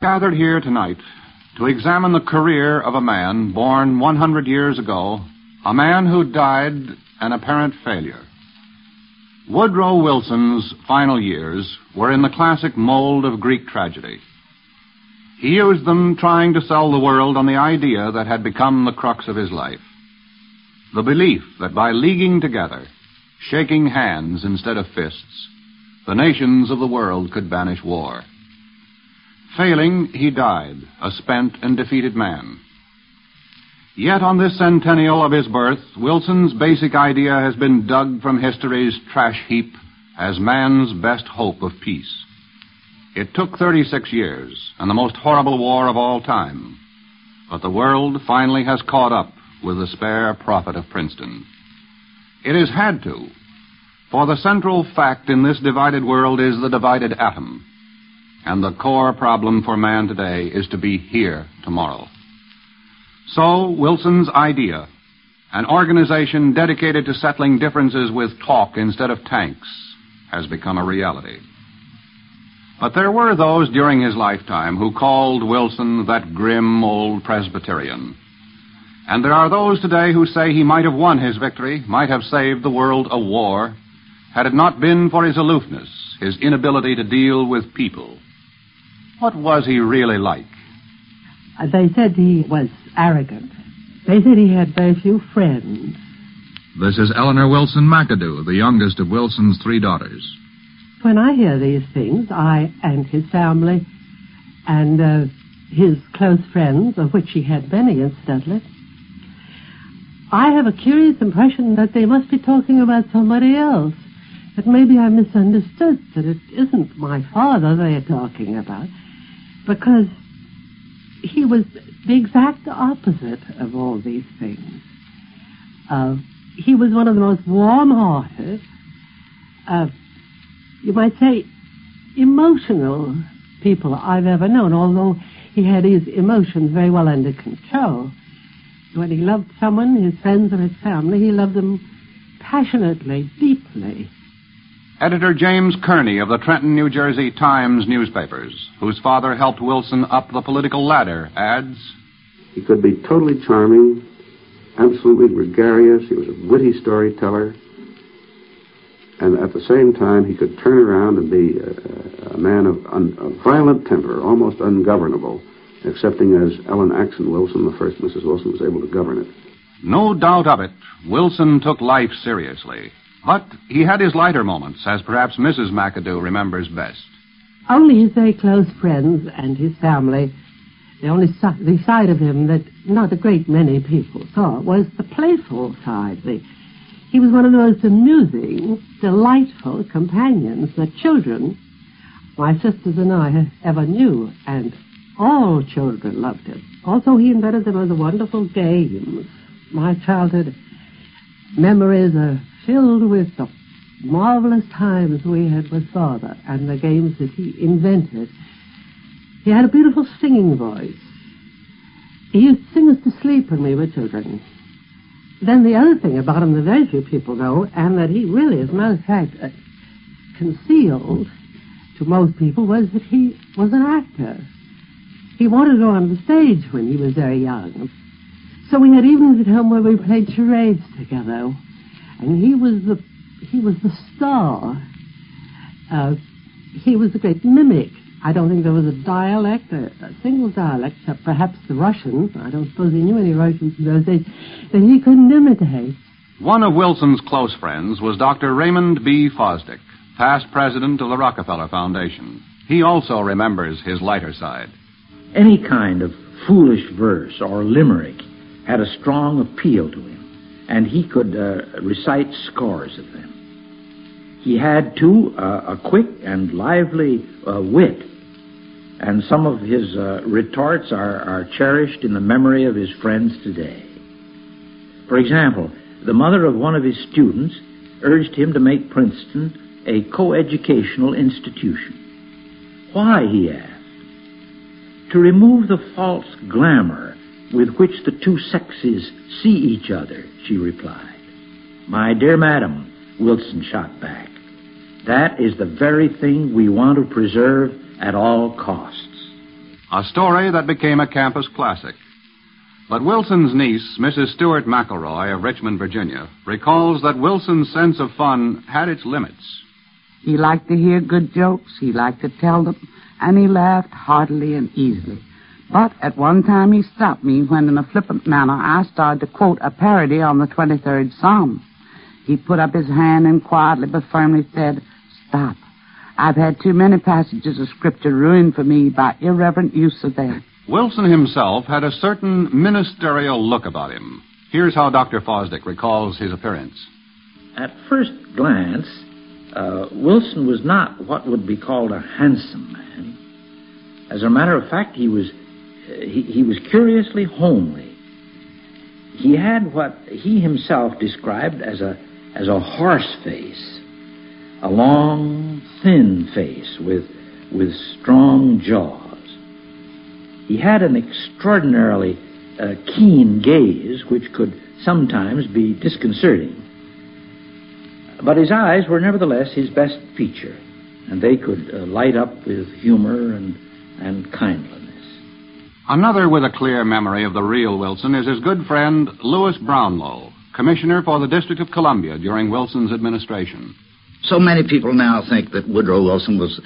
gathered here tonight to examine the career of a man born 100 years ago, a man who died an apparent failure. Woodrow Wilson's final years were in the classic mold of Greek tragedy. He used them trying to sell the world on the idea that had become the crux of his life. The belief that by leaguing together, shaking hands instead of fists, the nations of the world could banish war. Failing, he died, a spent and defeated man. Yet on this centennial of his birth, Wilson's basic idea has been dug from history's trash heap as man's best hope of peace. It took 36 years and the most horrible war of all time, but the world finally has caught up with the spare prophet of Princeton. It has had to, for the central fact in this divided world is the divided atom, and the core problem for man today is to be here tomorrow. So, Wilson's idea, an organization dedicated to settling differences with talk instead of tanks, has become a reality. But there were those during his lifetime who called Wilson that grim old Presbyterian. And there are those today who say he might have won his victory, might have saved the world a war, had it not been for his aloofness, his inability to deal with people. What was he really like? They said he was arrogant. They said he had very few friends. This is Eleanor Wilson McAdoo, the youngest of Wilson's 3 daughters. When I hear these things, I and his family and his close friends, of which he had many, incidentally, I have a curious impression that they must be talking about somebody else. That maybe I misunderstood, that it isn't my father they are talking about, because he was the exact opposite of all these things. He was one of the most warm-hearted, you might say, emotional people I've ever known, although he had his emotions very well under control. When he loved someone, his friends or his family, he loved them passionately, deeply. Editor James Kearney of the Trenton, New Jersey Times newspapers, whose father helped Wilson up the political ladder, adds, he could be totally charming, absolutely gregarious. He was a witty storyteller. And at the same time, he could turn around and be a man of violent temper, almost ungovernable, excepting as Ellen Axon Wilson, the first Mrs. Wilson, was able to govern it. No doubt of it, Wilson took life seriously. But he had his lighter moments, as perhaps Mrs. McAdoo remembers best. Only his very close friends and his family, the side of him that not a great many people saw, was the playful side. He was one of the most amusing, delightful companions that children, my sisters and I, ever knew, and all children loved him. Also, he invented the most wonderful games. My childhood memories are filled with the marvelous times we had with Father and the games that he invented. He had a beautiful singing voice. He used to sing us to sleep when we were children. Then the other thing about him that very few people know, and that he really, as a matter of fact, concealed to most people, was that he was an actor. He wanted to go on the stage when he was very young. So we had evenings at home where we played charades together. And he was the star. He was a great mimic. I don't think there was a dialect, a single dialect, except perhaps the Russian. I don't suppose he knew any Russians in those days, that he couldn't imitate. One of Wilson's close friends was Dr. Raymond B. Fosdick, past president of the Rockefeller Foundation. He also remembers his lighter side. Any kind of foolish verse or limerick had a strong appeal to him, and he could recite scores of them. He had, too, a quick and lively wit, and some of his retorts are cherished in the memory of his friends today. For example, the mother of one of his students urged him to make Princeton a coeducational institution. Why, he asked. To remove the false glamour with which the two sexes see each other, she replied. My dear madam, Wilson shot back, that is the very thing we want to preserve at all costs. a story that became a campus classic. But Wilson's niece, Mrs. Stewart McElroy of Richmond, Virginia, recalls that Wilson's sense of fun had its limits. He liked to hear good jokes, he liked to tell them, and he laughed heartily and easily. But at one time he stopped me when, in a flippant manner, I started to quote a parody on the 23rd Psalm. He put up his hand and quietly but firmly said, "Stop. I've had too many passages of Scripture ruined for me by irreverent use of them." Wilson himself had a certain ministerial look about him. Here's how Dr. Fosdick recalls his appearance. At first glance, Wilson was not what would be called a handsome man. As a matter of fact, he was curiously homely. He had what he himself described as a horse face, a long, thin face with strong jaws. He had an extraordinarily keen gaze, which could sometimes be disconcerting. But his eyes were nevertheless his best feature, and they could light up with humor and kindliness. Another with a clear memory of the real Wilson is his good friend Louis Brownlow, commissioner for the District of Columbia during Wilson's administration. So many people now think that Woodrow Wilson was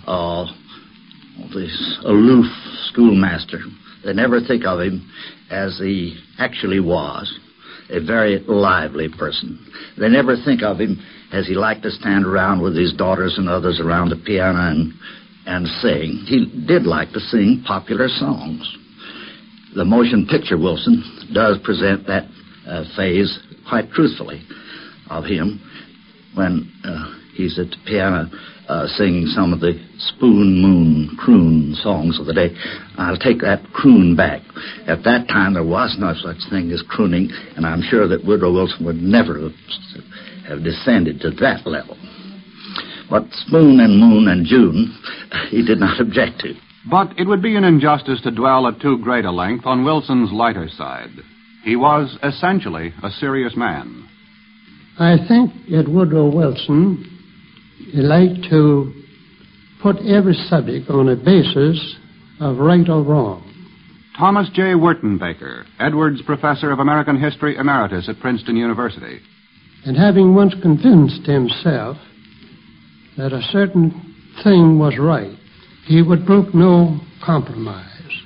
this aloof schoolmaster. They never think of him as he actually was, a very lively person. They never think of him as he liked to stand around with his daughters and others around the piano and sing. He did like to sing popular songs. The motion picture Wilson does present that phase quite truthfully of him when he's at the piano singing some of the Spoon Moon croon songs of the day. I'll take that croon back. At that time, there was no such thing as crooning, and I'm sure that Woodrow Wilson would never have descended to that level. But Spoon and Moon and June, he did not object to. But it would be an injustice to dwell at too great a length on Wilson's lighter side. He was essentially a serious man. I think that Woodrow Wilson liked to put every subject on a basis of right or wrong. Thomas J. Wertenbaker, Edwards Professor of American History Emeritus at Princeton University. And having once convinced himself that a certain thing was right, he would brook no compromise.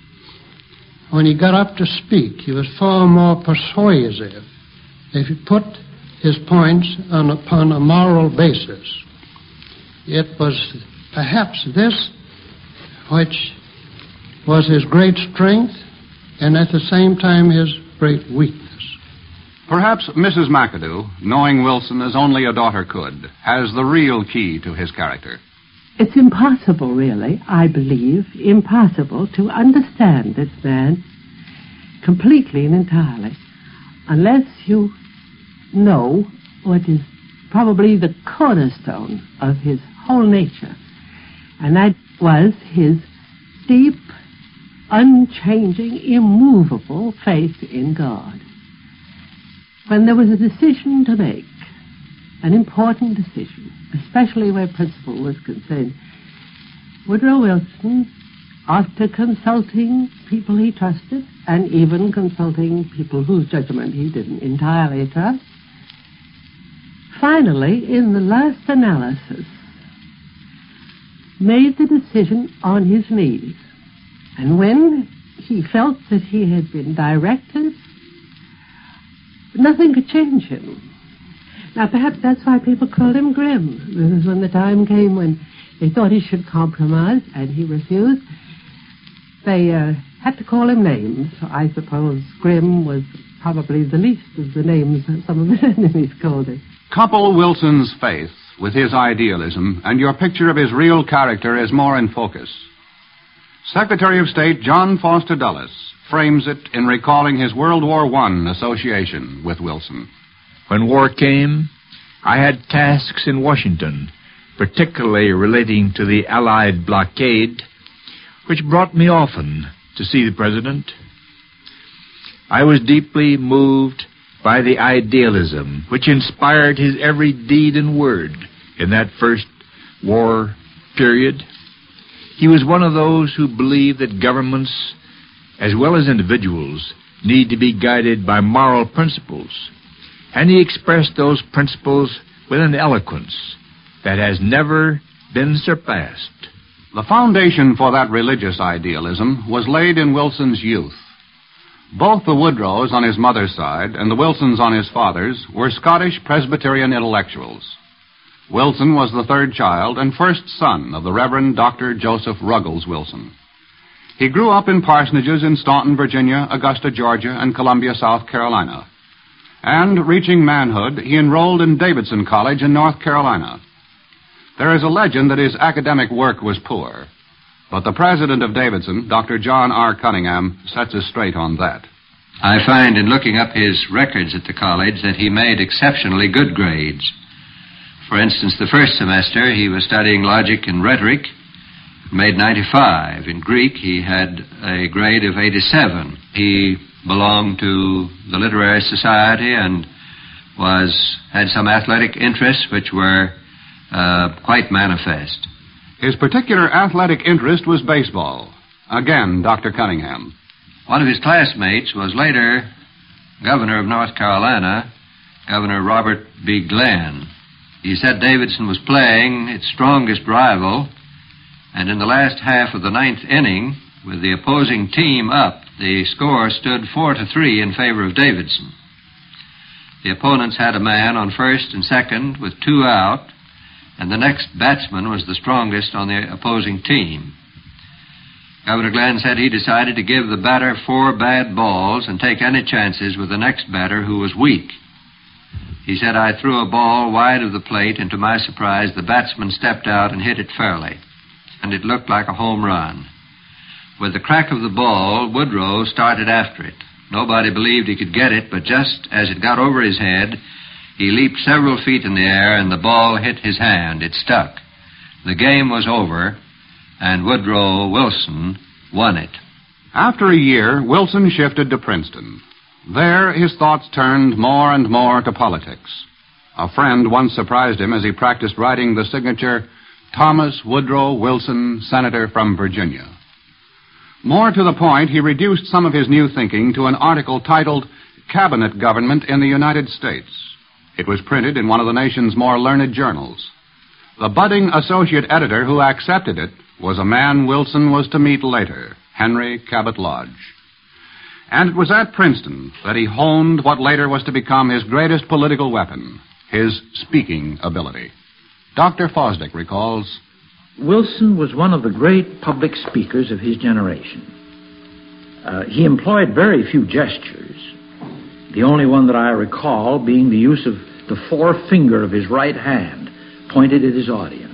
When he got up to speak, he was far more persuasive if he put his points upon a moral basis. It was perhaps this which was his great strength and at the same time his great weakness. Perhaps Mrs. McAdoo, knowing Wilson as only a daughter could, has the real key to his character. It's impossible, really, I believe, impossible to understand this man completely and entirely unless you know what is probably the cornerstone of his whole nature, and that was his deep, unchanging, immovable faith in God. When there was a decision to make, an important decision, especially where principle was concerned, Woodrow Wilson, after consulting people he trusted, and even consulting people whose judgment he didn't entirely trust, finally, in the last analysis, made the decision on his knees. And when he felt that he had been directed, nothing could change him. Now, perhaps that's why people called him grim, because when the time came when they thought he should compromise, and he refused, they had to call him names. I suppose grim was probably the least of the names some of his enemies called him. Couple Wilson's faith with his idealism, and your picture of his real character is more in focus. Secretary of State John Foster Dulles frames it in recalling his World War I association with Wilson. When war came, I had tasks in Washington, particularly relating to the Allied blockade, which brought me often to see the President. I was deeply moved by the idealism which inspired his every deed and word in that first war period. He was one of those who believe that governments, as well as individuals, need to be guided by moral principles. And he expressed those principles with an eloquence that has never been surpassed. The foundation for that religious idealism was laid in Wilson's youth. Both the Woodrows on his mother's side and the Wilsons on his father's were Scottish Presbyterian intellectuals. Wilson was the third child and first son of the Reverend Dr. Joseph Ruggles Wilson. He grew up in parsonages in Staunton, Virginia, Augusta, Georgia, and Columbia, South Carolina. And, reaching manhood, he enrolled in Davidson College in North Carolina. There is a legend that his academic work was poor, but the president of Davidson, Dr. John R. Cunningham, sets us straight on that. I find in looking up his records at the college that he made exceptionally good grades. For instance, the first semester he was studying logic and rhetoric, made 95. In Greek, he had a grade of 87. He belonged to the Literary Society and had some athletic interests which were quite manifest. His particular athletic interest was baseball. Again, Dr. Cunningham. One of his classmates was later governor of North Carolina, Governor Robert B. Glenn. He said Davidson was playing its strongest rival, and in the last half of the ninth inning, with the opposing team up, the score stood 4-3 in favor of Davidson. The opponents had a man on first and second with 2 out, and the next batsman was the strongest on the opposing team. Governor Glenn said he decided to give the batter 4 bad balls and take any chances with the next batter who was weak. He said, I threw a ball wide of the plate, and to my surprise, the batsman stepped out and hit it fairly, and it looked like a home run. With the crack of the ball, Woodrow started after it. Nobody believed he could get it, but just as it got over his head, he leaped several feet in the air, and the ball hit his hand. It stuck. The game was over, and Woodrow Wilson won it. After a year, Wilson shifted to Princeton. There, his thoughts turned more and more to politics. A friend once surprised him as he practiced writing the signature, Thomas Woodrow Wilson, Senator from Virginia. More to the point, he reduced some of his new thinking to an article titled, Cabinet Government in the United States. It was printed in one of the nation's more learned journals. The budding associate editor who accepted it was a man Wilson was to meet later, Henry Cabot Lodge. And it was at Princeton that he honed what later was to become his greatest political weapon, his speaking ability. Dr. Fosdick recalls, Wilson was one of the great public speakers of his generation. He employed very few gestures, the only one that I recall being the use of the forefinger of his right hand pointed at his audience.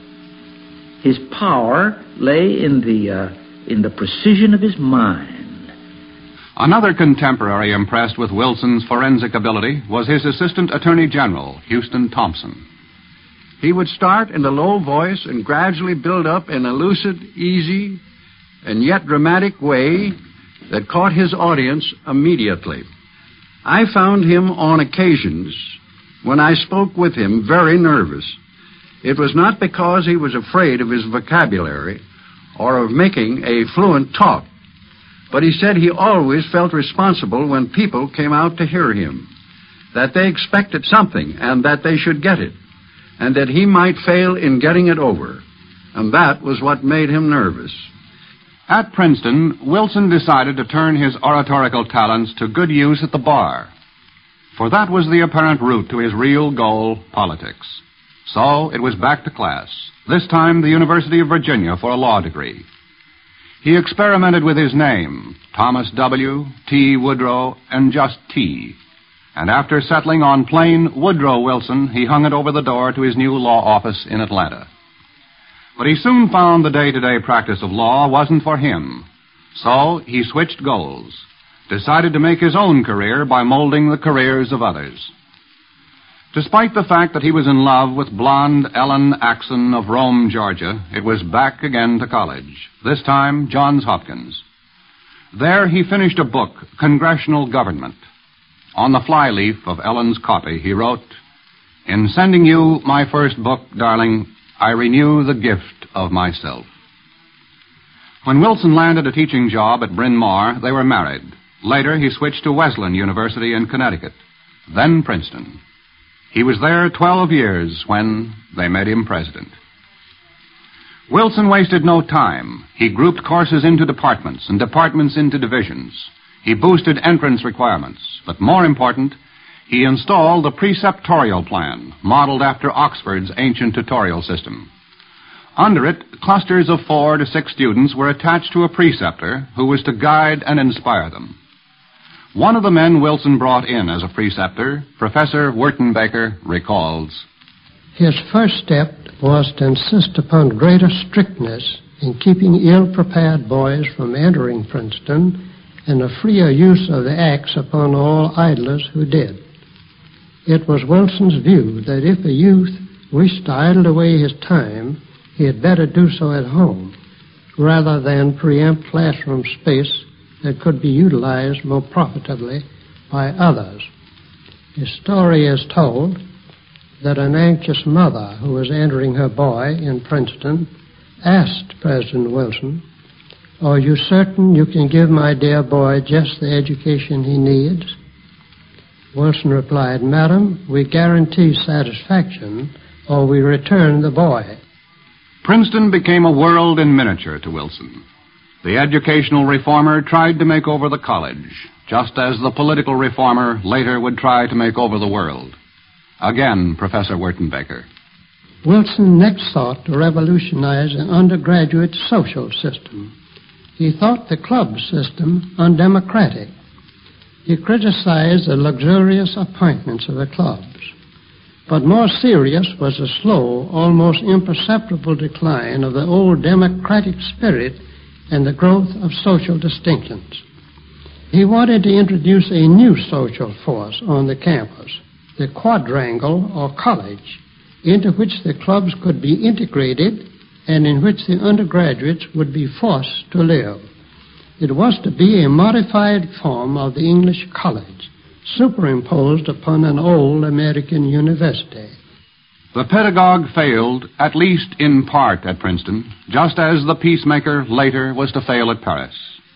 His power lay in the precision of his mind. Another contemporary impressed with Wilson's forensic ability was his Assistant Attorney General, Houston Thompson. He would start in a low voice and gradually build up in a lucid, easy, and yet dramatic way that caught his audience immediately. I found him on occasions, when I spoke with him, very nervous. It was not because he was afraid of his vocabulary or of making a fluent talk, but he said he always felt responsible when people came out to hear him, that they expected something and that they should get it, and that he might fail in getting it over. And that was what made him nervous. At Princeton, Wilson decided to turn his oratorical talents to good use at the bar, for that was the apparent route to his real goal, politics. So it was back to class, this time the University of Virginia for a law degree. He experimented with his name, Thomas W. T. Woodrow, and just T. And after settling on plain Woodrow Wilson, he hung it over the door to his new law office in Atlanta. But he soon found the day-to-day practice of law wasn't for him. So he switched goals, decided to make his own career by molding the careers of others. Despite the fact that he was in love with blonde Ellen Axon of Rome, Georgia, it was back again to college, this time Johns Hopkins. There he finished a book, Congressional Government. On the flyleaf of Ellen's copy, he wrote, In sending you my first book, darling, I renew the gift of myself. When Wilson landed a teaching job at Bryn Mawr, they were married. Later, he switched to Wesleyan University in Connecticut, then Princeton. He was there 12 years when they made him president. Wilson wasted no time. He grouped courses into departments and departments into divisions. He boosted entrance requirements. But more important, he installed the preceptorial plan, modeled after Oxford's ancient tutorial system. Under it, clusters of 4 to 6 students were attached to a preceptor who was to guide and inspire them. One of the men Wilson brought in as a preceptor, Professor Wertenbaker, recalls, "His first step was to insist upon greater strictness in keeping ill-prepared boys from entering Princeton and a freer use of the axe upon all idlers who did. It was Wilson's view that if a youth wished to idle away his time, he had better do so at home, rather than preempt classroom space that could be utilized more profitably by others." His story is told that an anxious mother who was entering her boy in Princeton asked President Wilson, "Are you certain you can give my dear boy just the education he needs?" Wilson replied, "Madam, we guarantee satisfaction or we return the boy." Princeton became a world in miniature to Wilson. The educational reformer tried to make over the college, just as the political reformer later would try to make over the world. Again, Professor Wertenbaker. Wilson next sought to revolutionize an undergraduate social system. He thought the club system undemocratic. He criticized the luxurious appointments of the clubs. But more serious was the slow, almost imperceptible decline of the old democratic spirit and the growth of social distinctions. He wanted to introduce a new social force on the campus, the quadrangle or college, into which the clubs could be integrated and in which the undergraduates would be forced to live. It was to be a modified form of the English college, superimposed upon an old American university. The pedagogue failed, at least in part, at Princeton, just as the peacemaker later was to fail at Paris.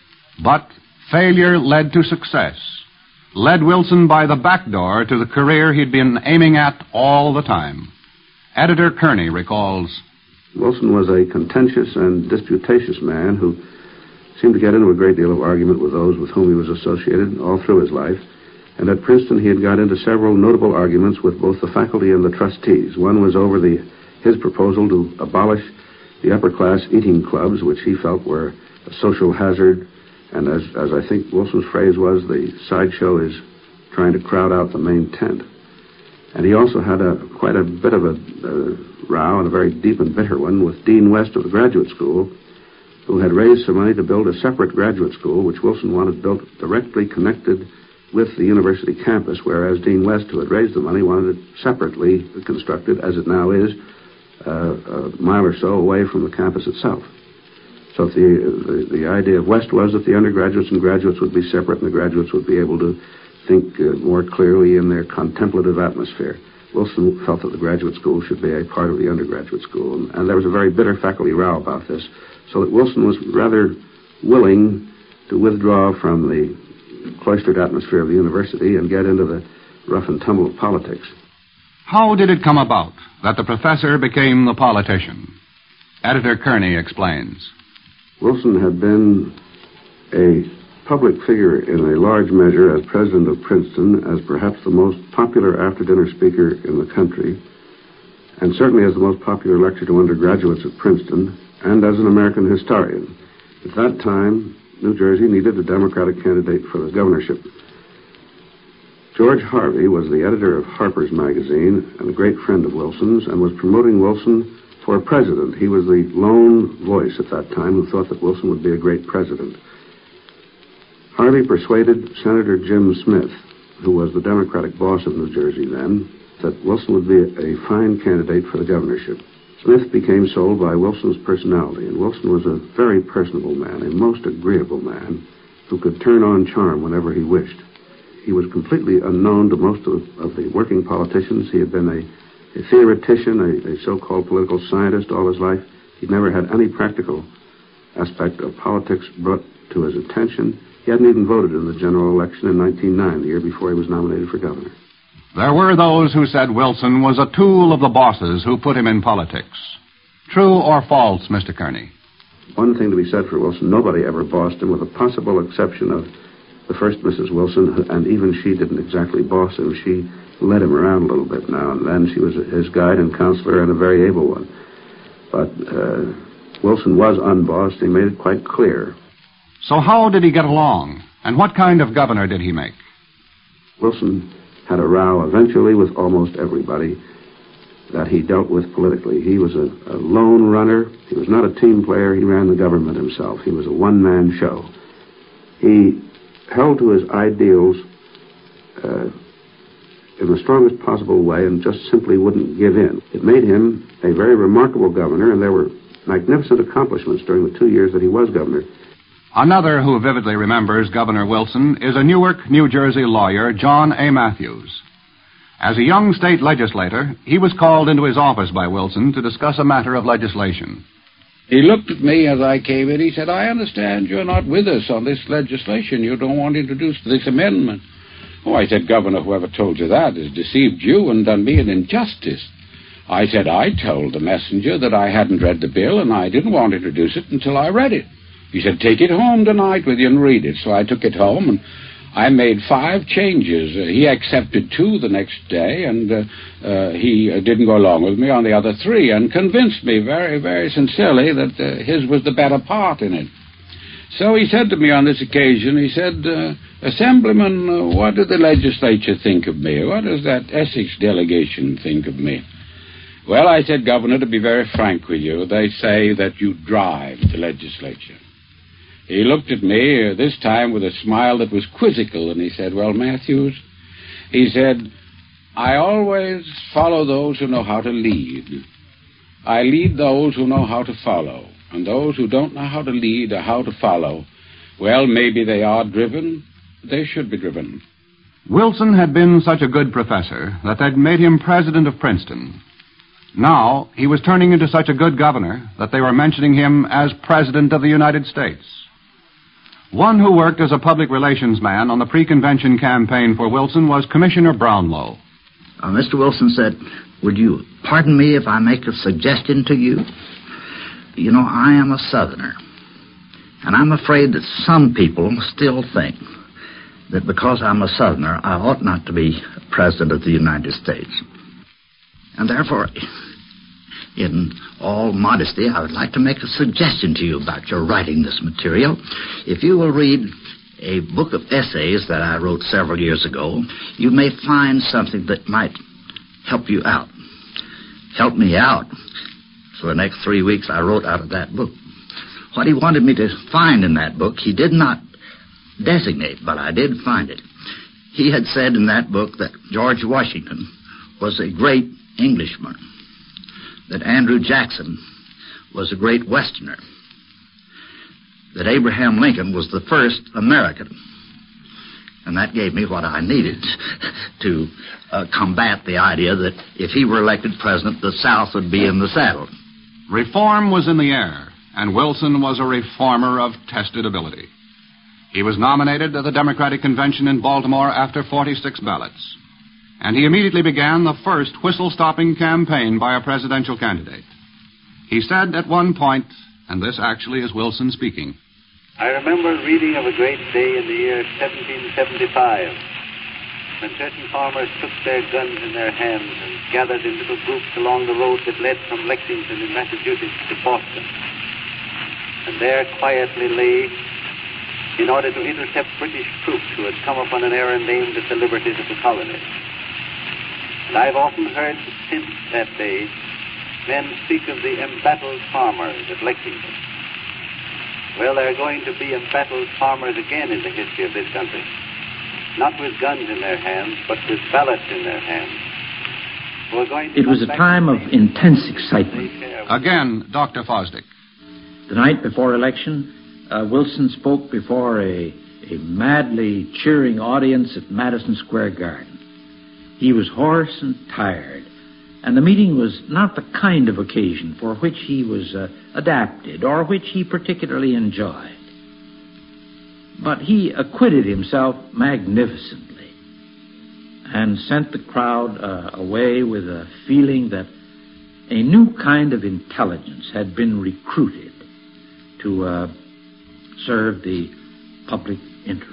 But failure led to success, led Wilson by the back door to the career he'd been aiming at all the time. Editor Kearney recalls, Wilson was a contentious and disputatious man who seemed to get into a great deal of argument with those with whom he was associated all through his life. And at Princeton, he had got into several notable arguments with both the faculty and the trustees. One was over his proposal to abolish the upper-class eating clubs, which he felt were a social hazard. And as I think Wilson's phrase was, the sideshow is trying to crowd out the main tent. And he also had quite a bit of a row, and a very deep and bitter one, with Dean West of the graduate school, who had raised some money to build a separate graduate school, which Wilson wanted built directly connected with the university campus, whereas Dean West, who had raised the money, wanted it separately constructed, as it now is, a mile or so away from the campus itself. So the idea of West was that the undergraduates and graduates would be separate, and the graduates would be able to think more clearly in their contemplative atmosphere. Wilson felt that the graduate school should be a part of the undergraduate school, and there was a very bitter faculty row about this, so that Wilson was rather willing to withdraw from the cloistered atmosphere of the university and get into the rough and tumble of politics. How did it come about that the professor became the politician? Editor Kearney explains. Wilson had been a public figure in a large measure as president of Princeton, as perhaps the most popular after-dinner speaker in the country, and certainly as the most popular lecturer to undergraduates at Princeton, and as an American historian. At that time, New Jersey needed a Democratic candidate for the governorship. George Harvey was the editor of Harper's Magazine and a great friend of Wilson's, and was promoting Wilson for president. He was the lone voice at that time who thought that Wilson would be a great president. Harvey persuaded Senator Jim Smith, who was the Democratic boss of New Jersey then, that Wilson would be a fine candidate for the governorship. Smith became sold by Wilson's personality, and Wilson was a very personable man, a most agreeable man, who could turn on charm whenever he wished. He was completely unknown to most of the working politicians. He had been a theoretician, a so-called political scientist all his life. He'd never had any practical aspect of politics brought to his attention. He hadn't even voted in the general election in 1909, the year before he was nominated for governor. There were those who said Wilson was a tool of the bosses who put him in politics. True or false, Mr. Kearney? One thing to be said for Wilson, nobody ever bossed him, with a possible exception of the first Mrs. Wilson, and even she didn't exactly boss him. She led him around a little bit now and then. She was his guide and counselor, and a very able one. But Wilson was unbossed. He made it quite clear. So how did he get along? And what kind of governor did he make? Wilson had a row eventually with almost everybody that he dealt with politically. He was a lone runner. He was not a team player. He ran the government himself. He was a one-man show. He held to his ideals in the strongest possible way and just simply wouldn't give in. It made him a very remarkable governor, and there were magnificent accomplishments during the 2 years that he was governor. Another who vividly remembers Governor Wilson is a Newark, New Jersey lawyer, John A. Matthews. As a young state legislator, he was called into his office by Wilson to discuss a matter of legislation. He looked at me as I came in. He said, "I understand you're not with us on this legislation. You don't want to introduce this amendment." Oh, I said, "Governor, whoever told you that has deceived you and done me an injustice." I said, "I told the messenger that I hadn't read the bill and I didn't want to introduce it until I read it." He said, "Take it home tonight with you and read it." So I took it home, and I made 5 changes. He accepted 2 the next day, and he didn't go along with me on the other 3, and convinced me very, very sincerely that his was the better part in it. So he said to me on this occasion, he said, "Assemblyman, what did the legislature think of me? What does that Essex delegation think of me?" "Well," I said, "Governor, to be very frank with you, they say that you drive the legislature." He looked at me, this time with a smile that was quizzical, and he said, "Well, Matthews," he said, "I always follow those who know how to lead. I lead those who know how to follow. And those who don't know how to lead or how to follow, well, maybe they are driven. They should be driven." Wilson had been such a good professor that they'd made him president of Princeton. Now, he was turning into such a good governor that they were mentioning him as president of the United States. One who worked as a public relations man on the pre-convention campaign for Wilson was Commissioner Brownlow. Mr. Wilson said, "Would you pardon me if I make a suggestion to you? You know, I am a Southerner, and I'm afraid that some people still think that because I'm a Southerner, I ought not to be President of the United States. And therefore, in all modesty, I would like to make a suggestion to you about your writing this material. If you will read a book of essays that I wrote several years ago, you may find something that might help you out. Help me out. For the next 3 weeks, I wrote out of that book. What he wanted me to find in that book, he did not designate, but I did find it. He had said in that book that George Washington was a great Englishman, that Andrew Jackson was a great Westerner, that Abraham Lincoln was the first American. And that gave me what I needed to combat the idea that if he were elected president, the South would be in the saddle. Reform was in the air, and Wilson was a reformer of tested ability. He was nominated to the Democratic Convention in Baltimore after 46 ballots. And he immediately began the first whistle-stopping campaign by a presidential candidate. He said at one point, and this actually is Wilson speaking, "I remember reading of a great day in the year 1775, when certain farmers took their guns in their hands and gathered in little groups along the road that led from Lexington in Massachusetts to Boston, and there quietly lay in order to intercept British troops who had come upon an errand aimed at the liberties of the colonies. And I've often heard since that day men speak of the embattled farmers at Lexington. Well, there are going to be embattled farmers again in the history of this country. Not with guns in their hands, but with ballots in their hands. We're going to it was a time of intense excitement. Again, Dr. Fosdick. The night before election, Wilson spoke before a madly cheering audience at Madison Square Garden. He was hoarse and tired, And the meeting was not the kind of occasion for which he was adapted or which he particularly enjoyed. But he acquitted himself magnificently and sent the crowd away with a feeling that a new kind of intelligence had been recruited to serve the public interest.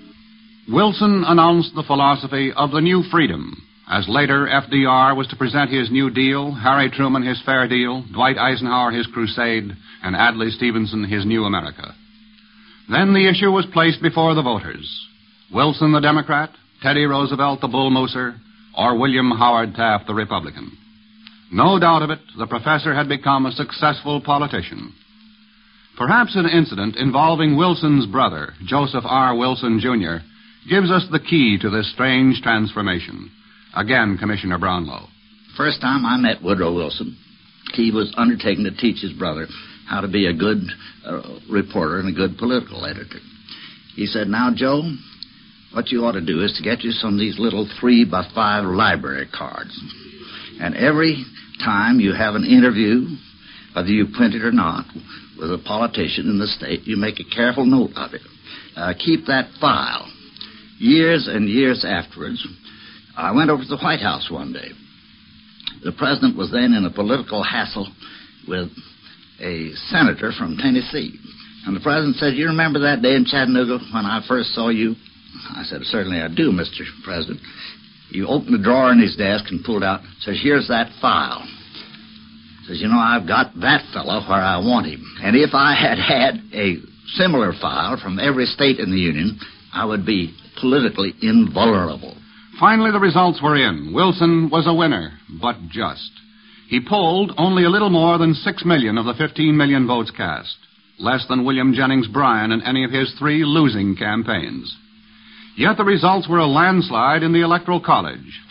Wilson announced the philosophy of the New Freedom, as later FDR was to present his New Deal, Harry Truman his Fair Deal, Dwight Eisenhower his Crusade, and Adlai Stevenson his New America. Then the issue was placed before the voters. Wilson the Democrat, Teddy Roosevelt the Bull Mooser, or William Howard Taft the Republican. No doubt of it, the professor had become a successful politician. Perhaps an incident involving Wilson's brother, Joseph R. Wilson, Jr., gives us the key to this strange transformation. Again, Commissioner Brownlow. First time I met Woodrow Wilson, he was undertaking to teach his brother how to be a good reporter and a good political editor. He said, "Now, Joe, what you ought to do is to get you some of these little 3x5 library cards. And every time you have an interview, whether you print it or not, with a politician in the state, you make a careful note of it. Keep that file." Years and years afterwards, I went over to the White House one day. The president was then in a political hassle with a senator from Tennessee. And the president said, "You remember that day in Chattanooga when I first saw you?" I said, "Certainly I do, Mr. President." He opened the drawer in his desk and pulled out, says, "Here's that file." Says, "You know, I've got that fellow where I want him. And if I had had a similar file from every state in the Union, I would be politically invulnerable." Finally, the results were in. Wilson was a winner, but just. He polled only a little more than 6 million of the 15 million votes cast, less than William Jennings Bryan in any of his 3 losing campaigns. Yet the results were a landslide in the Electoral College,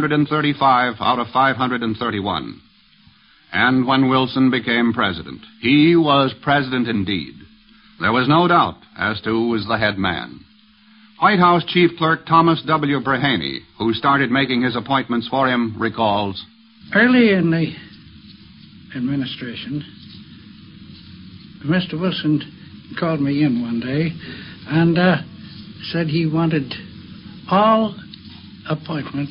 435 out of 531. And when Wilson became president, he was president indeed. There was no doubt as to who was the head man. White House Chief Clerk Thomas W. Brahaney, who started making his appointments for him, recalls, "Early in the administration, Mr. Wilson called me in one day and said he wanted all appointments,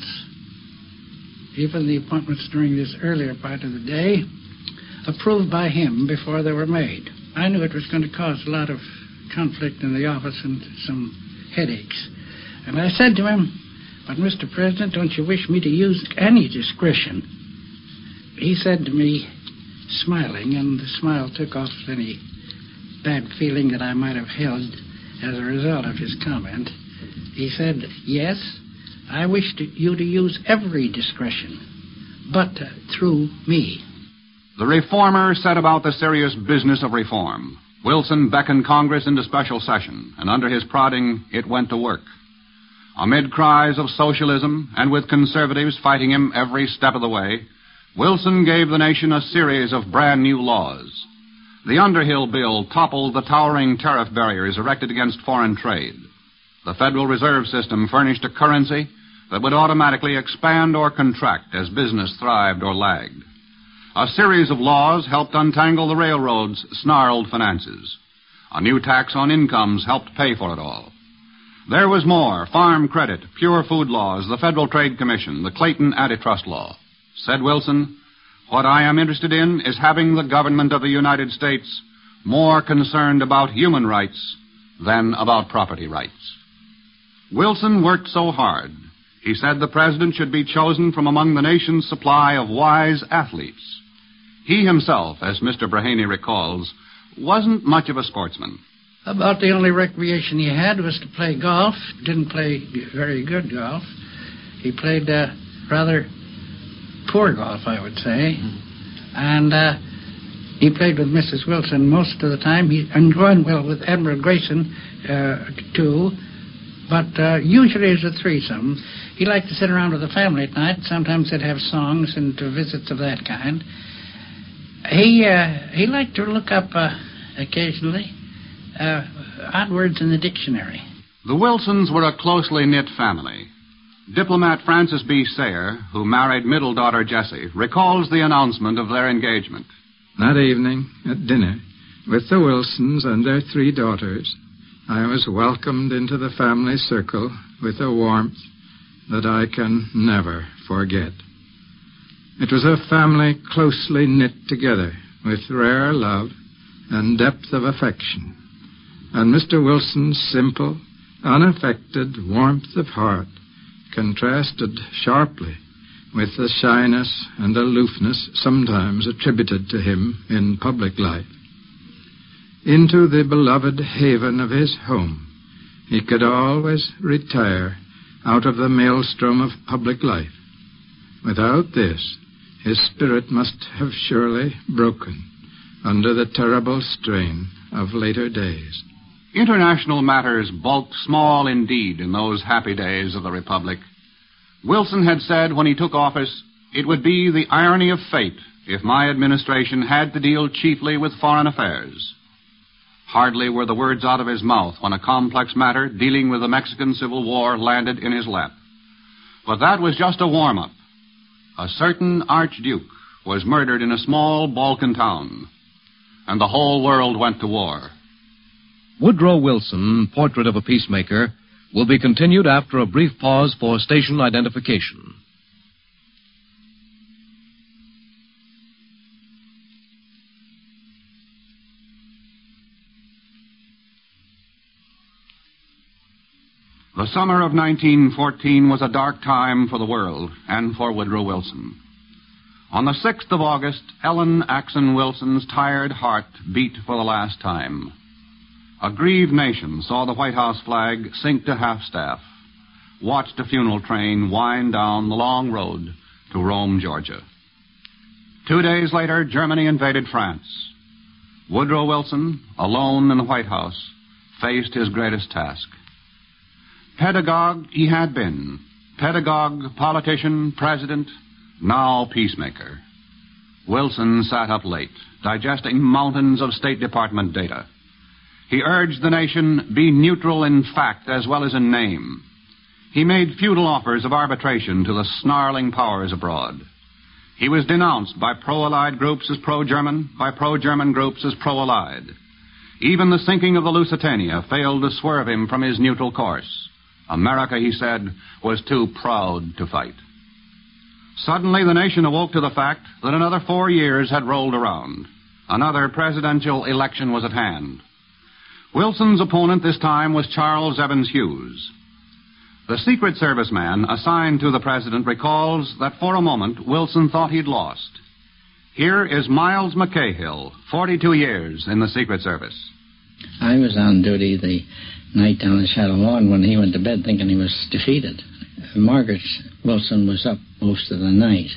even the appointments during this earlier part of the day, approved by him before they were made. I knew it was going to cause a lot of conflict in the office and some headaches. And I said to him, 'But, Mr. President, don't you wish me to use any discretion?' He said to me, smiling, and the smile took off any bad feeling that I might have held as a result of his comment. He said, 'Yes, I wish you to use every discretion, but through me.'" The reformer set about the serious business of reform. Wilson beckoned Congress into special session, and under his prodding, it went to work. Amid cries of socialism, and with conservatives fighting him every step of the way, Wilson gave the nation a series of brand new laws. The Underhill Bill toppled the towering tariff barriers erected against foreign trade. The Federal Reserve System furnished a currency that would automatically expand or contract as business thrived or lagged. A series of laws helped untangle the railroads' snarled finances. A new tax on incomes helped pay for it all. There was more: farm credit, pure food laws, the Federal Trade Commission, the Clayton Antitrust Law. Said Wilson, "What I am interested in is having the government of the United States more concerned about human rights than about property rights." Wilson worked so hard, he said the president should be chosen from among the nation's supply of wise athletes. He himself, as Mr. Brahaney recalls, wasn't much of a sportsman. About the only recreation he had was to play golf. Didn't play very good golf. He played rather poor golf, I would say. And he played with Mrs. Wilson most of the time. He enjoyed well with Admiral Grayson, too. But usually it was a threesome. He liked to sit around with the family at night. Sometimes they'd have songs and visits of that kind. He liked to look up occasionally odd words in the dictionary. The Wilsons were a closely knit family. Diplomat Francis B. Sayre, who married middle daughter Jessie, recalls the announcement of their engagement. That evening, at dinner, with the Wilsons and their 3 daughters, I was welcomed into the family circle with a warmth that I can never forget. It was a family closely knit together with rare love and depth of affection, and Mr. Wilson's simple, unaffected warmth of heart contrasted sharply with the shyness and aloofness sometimes attributed to him in public life. Into the beloved haven of his home, he could always retire out of the maelstrom of public life. Without this, his spirit must have surely broken under the terrible strain of later days. International matters bulked small indeed in those happy days of the Republic. Wilson had said when he took office, it would be the irony of fate if my administration had to deal chiefly with foreign affairs. Hardly were the words out of his mouth when a complex matter dealing with the Mexican Civil War landed in his lap. But that was just a warm-up. A certain archduke was murdered in a small Balkan town, and the whole world went to war. Woodrow Wilson, Portrait of a Peacemaker, will be continued after a brief pause for station identification. The summer of 1914 was a dark time for the world and for Woodrow Wilson. On the 6th of August, Ellen Axon Wilson's tired heart beat for the last time. A grieved nation saw the White House flag sink to half-staff, watched a funeral train wind down the long road to Rome, Georgia. 2 days later, Germany invaded France. Woodrow Wilson, alone in the White House, faced his greatest task. Pedagogue he had been. Pedagogue, politician, president, now peacemaker. Wilson sat up late, digesting mountains of State Department data. He urged the nation be neutral in fact as well as in name. He made futile offers of arbitration to the snarling powers abroad. He was denounced by pro-Allied groups as pro-German, by pro-German groups as pro-Allied. Even the sinking of the Lusitania failed to swerve him from his neutral course. America, he said, was too proud to fight. Suddenly, the nation awoke to the fact that another 4 years had rolled around. Another presidential election was at hand. Wilson's opponent this time was Charles Evans Hughes. The Secret Service man assigned to the president recalls that for a moment Wilson thought he'd lost. Here is Miles McCahill, 42 years in the Secret Service. I was on duty the night down in Shadow Lawn when he went to bed thinking he was defeated. Margaret Wilson was up most of the night,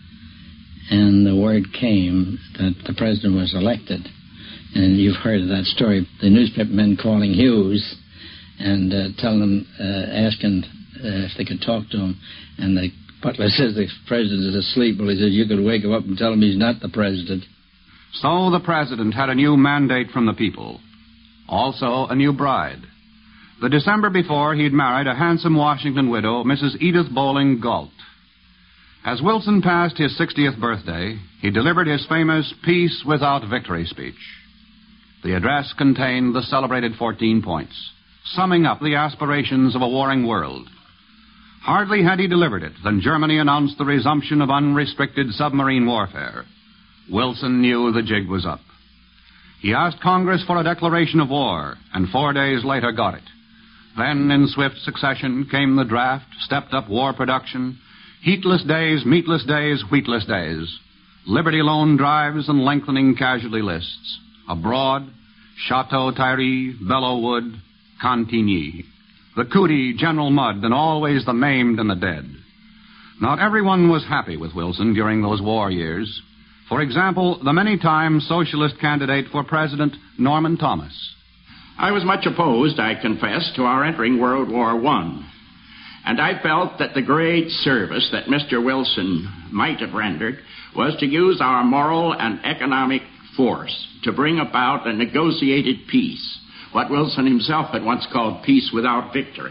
and the word came that the president was elected. And you've heard of that story, the newspaper men calling Hughes and telling him, asking if they could talk to him. And the butler says the president is asleep. Well, he says, you could wake him up and tell him he's not the president. So the president had a new mandate from the people. Also a new bride. The December before, he'd married a handsome Washington widow, Mrs. Edith Bowling Galt. As Wilson passed his 60th birthday, he delivered his famous Peace Without Victory speech. The address contained the celebrated 14 points, summing up the aspirations of a warring world. Hardly had he delivered it than Germany announced the resumption of unrestricted submarine warfare. Wilson knew the jig was up. He asked Congress for a declaration of war, and 4 days later got it. Then, in swift succession, came the draft, stepped-up war production, heatless days, meatless days, wheatless days, Liberty Loan drives and lengthening casualty lists, abroad, Chateau Thierry, Belleauwood, Cantigny, the Cootie, General Mudd, and always the maimed and the dead. Not everyone was happy with Wilson during those war years. For example, the many-time socialist candidate for president, Norman Thomas. I was much opposed, I confess, to our entering World War I. And I felt that the great service that Mr. Wilson might have rendered was to use our moral and economic force to bring about a negotiated peace, what Wilson himself had once called peace without victory.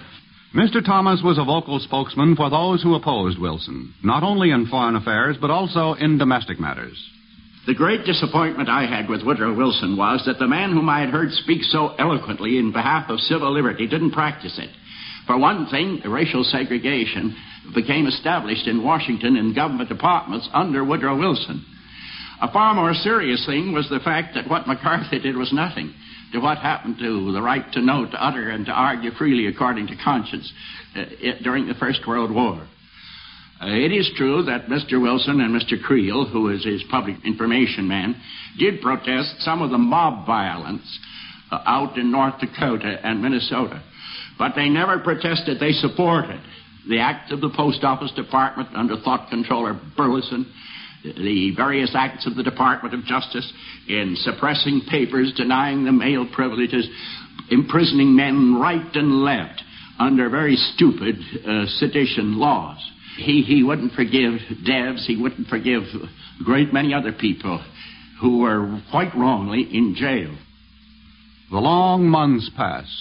Mr. Thomas was a vocal spokesman for those who opposed Wilson, not only in foreign affairs, but also in domestic matters. The great disappointment I had with Woodrow Wilson was that the man whom I had heard speak so eloquently in behalf of civil liberty didn't practice it. For one thing, racial segregation became established in Washington in government departments under Woodrow Wilson. A far more serious thing was the fact that what McCarthy did was nothing to what happened to the right to know, to utter, and to argue freely according to conscience during the First World War. It is true that Mr. Wilson and Mr. Creel, who is his public information man, did protest some of the mob violence out in North Dakota and Minnesota. But they never protested, they supported the acts of the Post Office Department under Thought Controller Burleson, the various acts of the Department of Justice in suppressing papers, denying them male privileges, imprisoning men right and left under very stupid sedition laws. He wouldn't forgive Debs. He wouldn't forgive a great many other people who were quite wrongly in jail. The long months passed.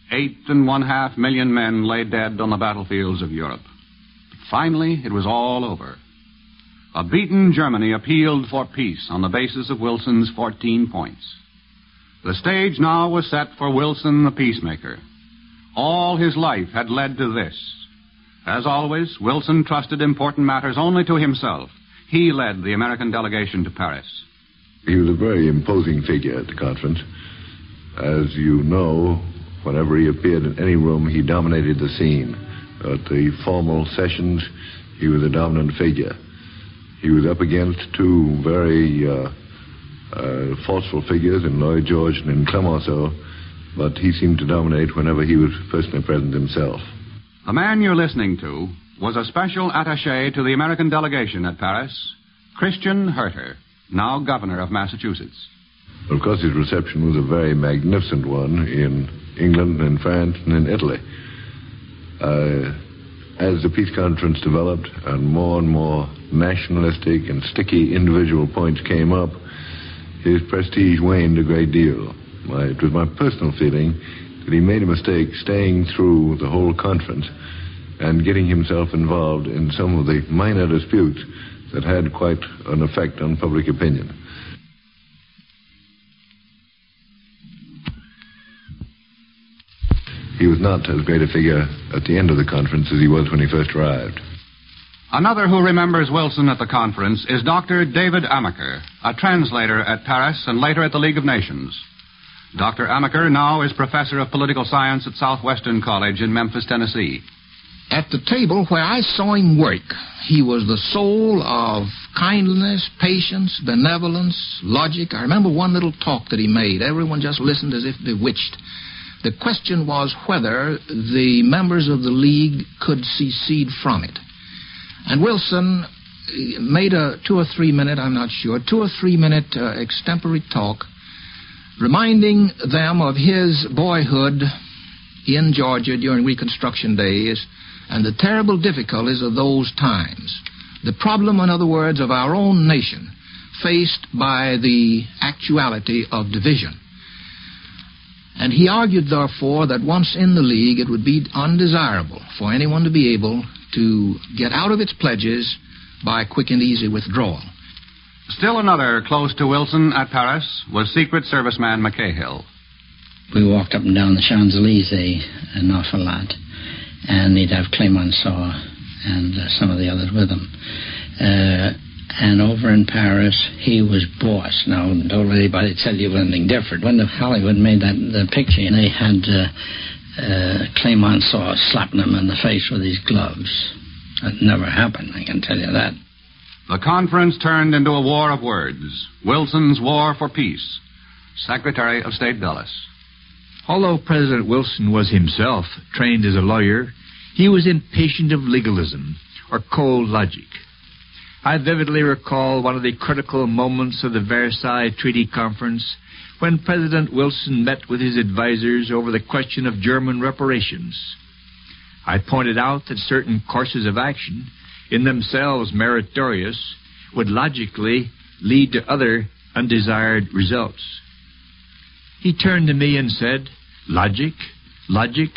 8.5 million men lay dead on the battlefields of Europe. But finally, it was all over. A beaten Germany appealed for peace on the basis of Wilson's 14 points. The stage now was set for Wilson the peacemaker. All his life had led to this. As always, Wilson trusted important matters only to himself. He led the American delegation to Paris. He was a very imposing figure at the conference. As you know, whenever he appeared in any room, he dominated the scene. At the formal sessions, he was a dominant figure. He was up against two very forceful figures in Lloyd George and in Clemenceau, but he seemed to dominate whenever he was personally present himself. The man you're listening to was a special attaché to the American delegation at Paris, Christian Herter, now governor of Massachusetts. Of course, his reception was a very magnificent one in England and France and in Italy. As the peace conference developed and more nationalistic and sticky individual points came up, his prestige waned a great deal. It was my personal feeling that he made a mistake staying through the whole conference and getting himself involved in some of the minor disputes that had quite an effect on public opinion. He was not as great a figure at the end of the conference as he was when he first arrived. Another who remembers Wilson at the conference is Dr. David Amaker, a translator at Paris and later at the League of Nations. Dr. Amaker now is professor of political science at Southwestern College in Memphis, Tennessee. At the table where I saw him work, he was the soul of kindness, patience, benevolence, logic. I remember one little talk that he made. Everyone just listened as if bewitched. The question was whether the members of the League could secede from it. And Wilson made a 2 or 3 minute, I'm not sure, 2 or 3 minute extempore talk, reminding them of his boyhood in Georgia during Reconstruction days and the terrible difficulties of those times. The problem, in other words, of our own nation faced by the actuality of division. And he argued, therefore, that once in the League, it would be undesirable for anyone to be able to get out of its pledges by quick and easy withdrawal. Still another close to Wilson at Paris was Secret Serviceman McCahill. We walked up and down the Champs-Élysées an awful lot, and he'd have Clemenceau and some of the others with him. And over in Paris, he was boss. Now, don't let anybody tell you anything different. When Hollywood made the picture, and they had Clemenceau slapping him in the face with his gloves. That never happened, I can tell you that. The conference turned into a war of words. Wilson's War for Peace. Secretary of State Dulles. Although President Wilson was himself trained as a lawyer, he was impatient of legalism or cold logic. I vividly recall one of the critical moments of the Versailles Treaty Conference when President Wilson met with his advisers over the question of German reparations. I pointed out that certain courses of action, in themselves meritorious, would logically lead to other undesired results. He turned to me and said, "Logic? Logic?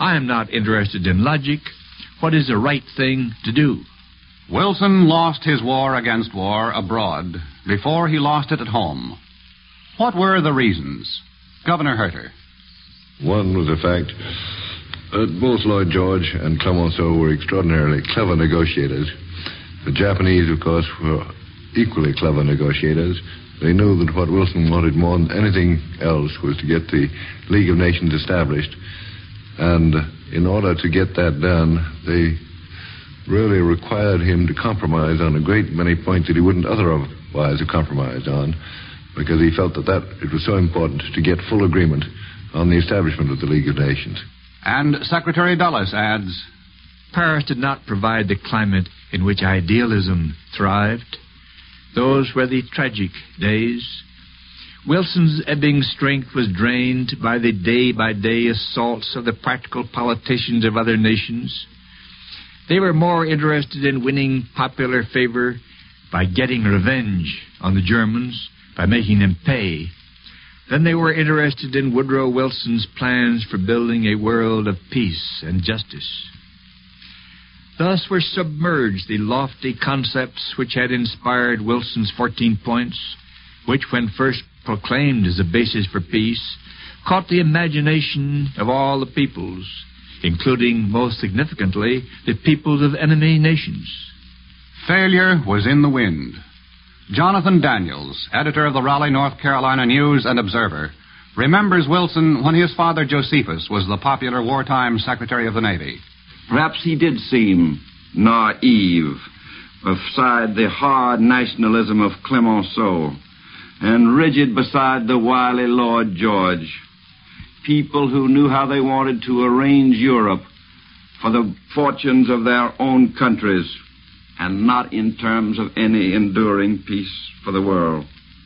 I am not interested in logic. What is the right thing to do? Wilson lost his war against war abroad before he lost it at home. What were the reasons? Governor Herter. One was the fact that both Lloyd George and Clemenceau were extraordinarily clever negotiators. The Japanese, of course, were equally clever negotiators. They knew that what Wilson wanted more than anything else was to get the League of Nations established. And in order to get that done, they really required him to compromise on a great many points that he wouldn't otherwise have compromised on, because he felt that it was so important to get full agreement on the establishment of the League of Nations. And Secretary Dulles adds, Paris did not provide the climate in which idealism thrived. Those were the tragic days. Wilson's ebbing strength was drained by the day-by-day assaults of the practical politicians of other nations. They were more interested in winning popular favor by getting revenge on the Germans, by making them pay, than they were interested in Woodrow Wilson's plans for building a world of peace and justice. Thus were submerged the lofty concepts which had inspired Wilson's 14 points, which, when first proclaimed as a basis for peace, caught the imagination of all the peoples, including, most significantly, the peoples of enemy nations. Failure was in the wind. Jonathan Daniels, editor of the Raleigh, North Carolina News and Observer, remembers Wilson when his father Josephus was the popular wartime Secretary of the Navy. Perhaps he did seem naive beside the hard nationalism of Clemenceau and rigid beside the wily Lloyd George. People who knew how they wanted to arrange Europe for the fortunes of their own countries and not in terms of any enduring peace for the world.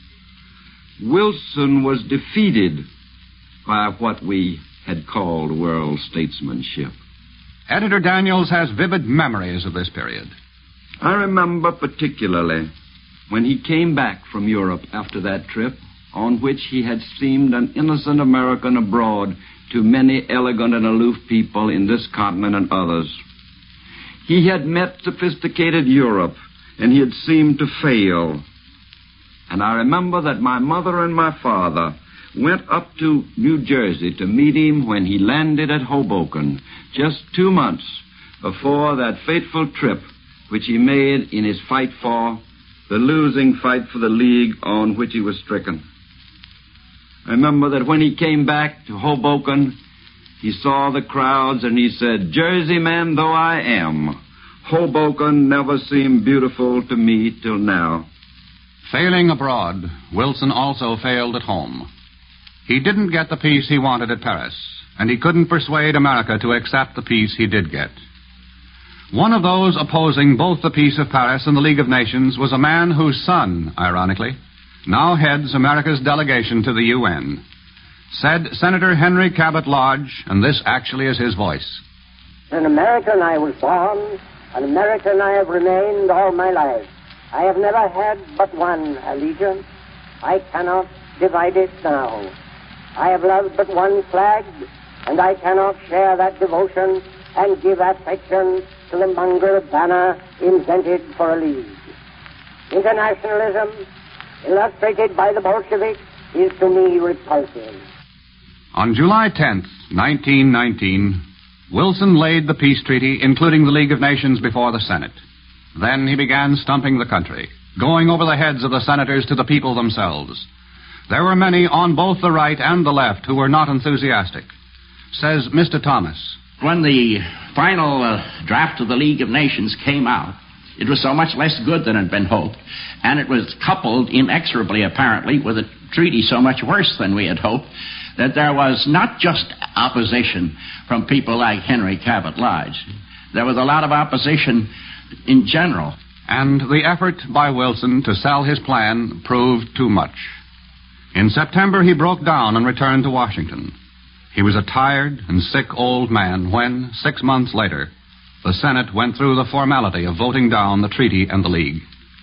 Wilson was defeated by what we had called world statesmanship. Editor Daniels has vivid memories of this period. I remember particularly when he came back from Europe after that trip, on which he had seemed an innocent American abroad to many elegant and aloof people in this continent and others. He had met sophisticated Europe, and he had seemed to fail. And I remember that my mother and my father went up to New Jersey to meet him when he landed at Hoboken, just 2 months before that fateful trip which he made in his fight for the losing fight for the League on which he was stricken. I remember that when he came back to Hoboken, he saw the crowds and he said, "Jersey man though I am, Hoboken never seemed beautiful to me till now." Failing abroad, Wilson also failed at home. He didn't get the peace he wanted at Paris, and he couldn't persuade America to accept the peace he did get. One of those opposing both the Peace of Paris and the League of Nations was a man whose son, ironically, now heads America's delegation to the UN. Said Senator Henry Cabot Lodge, and this actually is his voice. An American I was born, an American I have remained all my life. I have never had but one allegiance. I cannot divide it now. I have loved but one flag, and I cannot share that devotion and give affection to the mongrel banner invented for a league. Internationalism, illustrated by the Bolsheviks, is to me repulsive. On July 10th, 1919, Wilson laid the peace treaty, including the League of Nations, before the Senate. Then he began stumping the country, going over the heads of the senators to the people themselves. There were many on both the right and the left who were not enthusiastic. Says Mr. Thomas. When the final draft of the League of Nations came out, it was so much less good than had been hoped, and it was coupled inexorably, apparently, with a treaty so much worse than we had hoped, that there was not just opposition from people like Henry Cabot Lodge. There was a lot of opposition in general. And the effort by Wilson to sell his plan proved too much. In September, he broke down and returned to Washington. He was a tired and sick old man when, 6 months later, the Senate went through the formality of voting down the treaty and the League.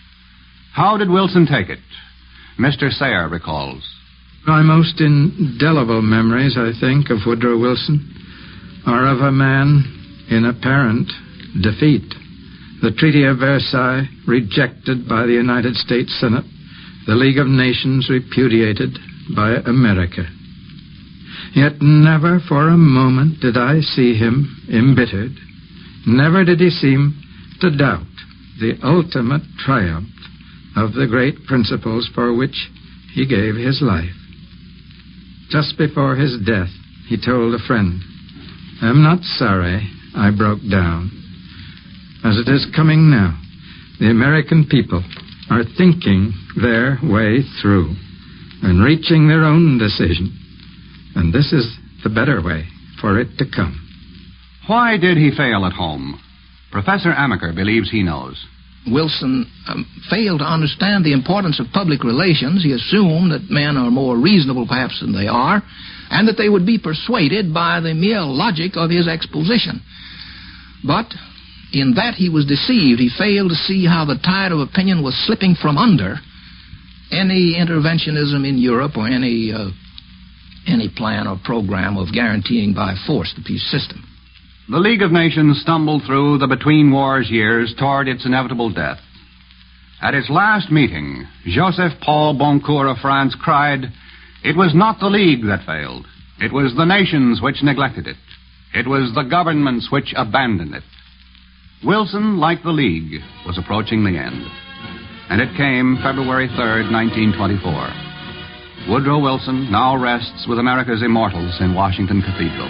How did Wilson take it? Mr. Sayre recalls. My most indelible memories, I think, of Woodrow Wilson or of a man in apparent defeat. The Treaty of Versailles rejected by the United States Senate, the League of Nations repudiated by America. Yet never for a moment did I see him embittered. Never did he seem to doubt the ultimate triumph of the great principles for which he gave his life. Just before his death, he told a friend, "I'm not sorry I broke down. As it is coming now, the American people are thinking their way through and reaching their own decision. And this is the better way for it to come." Why did he fail at home? Professor Amaker believes he knows. Wilson failed to understand the importance of public relations. He assumed that men are more reasonable, perhaps, than they are, and that they would be persuaded by the mere logic of his exposition. But in that he was deceived. He failed to see how the tide of opinion was slipping from under any interventionism in Europe or any plan or program of guaranteeing by force the peace system. The League of Nations stumbled through the between-wars years toward its inevitable death. At its last meeting, Joseph Paul Boncourt of France cried, "It was not the League that failed. It was the nations which neglected it. It was the governments which abandoned it." Wilson, like the League, was approaching the end. And it came February 3rd, 1924. Woodrow Wilson now rests with America's immortals in Washington Cathedral.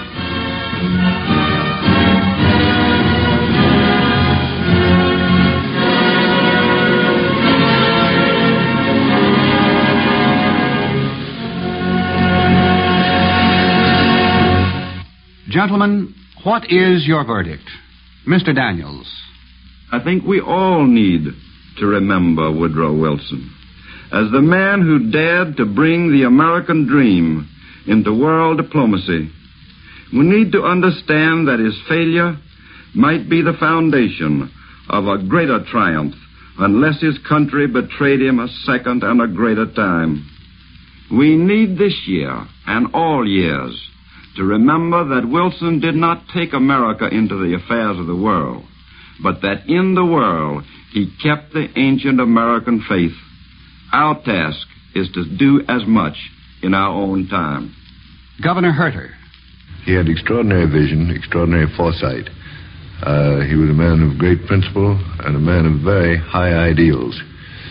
Gentlemen, what is your verdict? Mr. Daniels. I think we all need to remember Woodrow Wilson as the man who dared to bring the American dream into world diplomacy. We need to understand that his failure might be the foundation of a greater triumph unless his country betrayed him a second and a greater time. We need this year and all years to remember that Wilson did not take America into the affairs of the world, but that in the world he kept the ancient American faith. Our task is to do as much in our own time. Governor Herter. He had extraordinary vision, extraordinary foresight. He was a man of great principle and a man of very high ideals.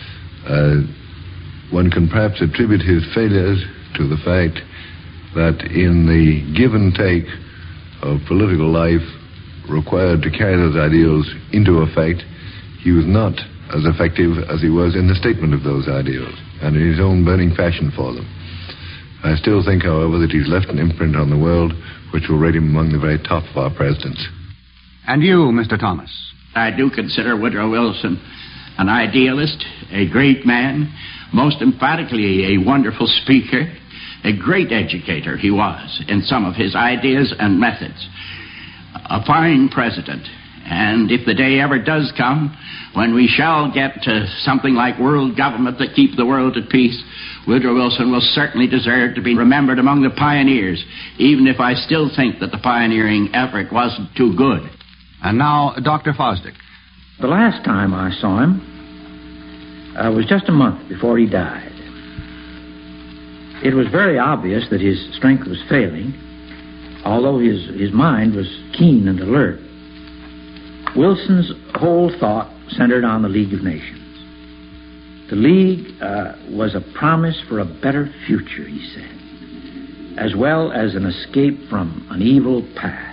One can perhaps attribute his failures to the fact that in the give and take of political life required to carry those ideals into effect, he was not as effective as he was in the statement of those ideals and in his own burning passion for them. I still think, however, that he's left an imprint on the world which will rate him among the very top of our presidents. And you, Mr. Thomas? I do consider Woodrow Wilson an idealist, a great man, most emphatically a wonderful speaker, a great educator he was in some of his ideas and methods, a fine president. And if the day ever does come when we shall get to something like world government that keeps the world at peace, Woodrow Wilson will certainly deserve to be remembered among the pioneers, even if I still think that the pioneering effort wasn't too good. And now, Dr. Fosdick. The last time I saw him was just a month before he died. It was very obvious that his strength was failing, although his mind was keen and alert. Wilson's whole thought centered on the League of Nations. The League was a promise for a better future, he said, as well as an escape from an evil past.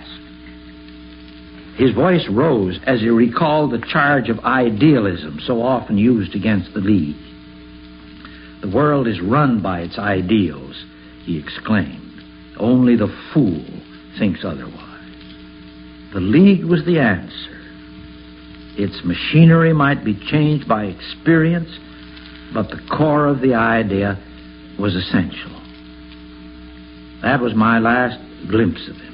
His voice rose as he recalled the charge of idealism so often used against the League. "The world is run by its ideals," he exclaimed. "Only the fool thinks otherwise." The League was the answer. Its machinery might be changed by experience, but the core of the idea was essential. That was my last glimpse of him.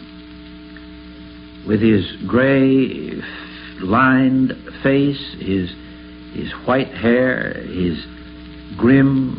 With his gray, lined face, his white hair, his grim,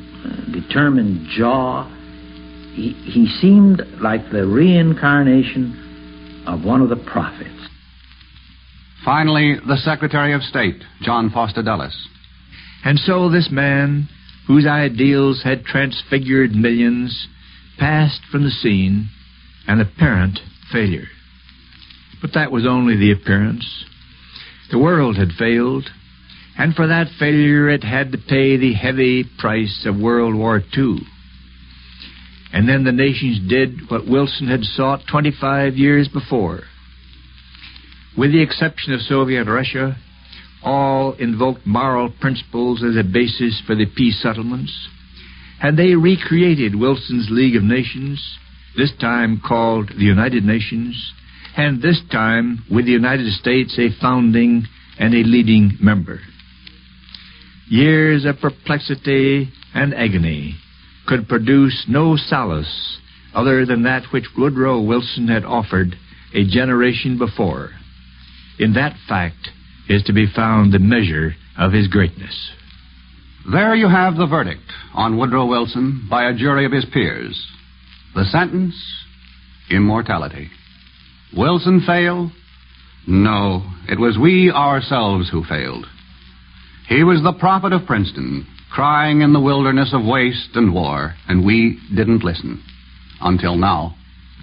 determined jaw, he seemed like the reincarnation of one of the prophets. Finally, the Secretary of State, John Foster Dulles. And so this man, whose ideals had transfigured millions, passed from the scene, an apparent failure. But that was only the appearance. The world had failed, and for that failure it had to pay the heavy price of World War II. And then the nations did what Wilson had sought 25 years before. With the exception of Soviet Russia, all invoked moral principles as a basis for the peace settlements, and they recreated Wilson's League of Nations, this time called the United Nations, and this time with the United States a founding and a leading member. Years of perplexity and agony could produce no solace other than that which Woodrow Wilson had offered a generation before. In that fact is to be found the measure of his greatness. There you have the verdict on Woodrow Wilson by a jury of his peers. The sentence, immortality. Wilson failed? No, it was we ourselves who failed. He was the prophet of Princeton, crying in the wilderness of waste and war, and we didn't listen. Until now.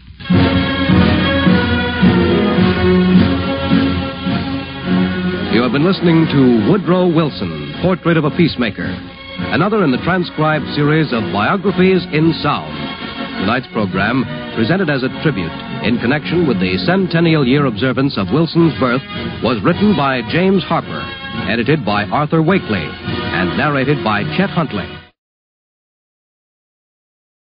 You have been listening to Woodrow Wilson, Portrait of a Peacemaker, another in the transcribed series of biographies in sound. Tonight's program, presented as a tribute in connection with the centennial year observance of Wilson's birth, was written by James Harper, edited by Arthur Wakely, and narrated by Chet Huntley.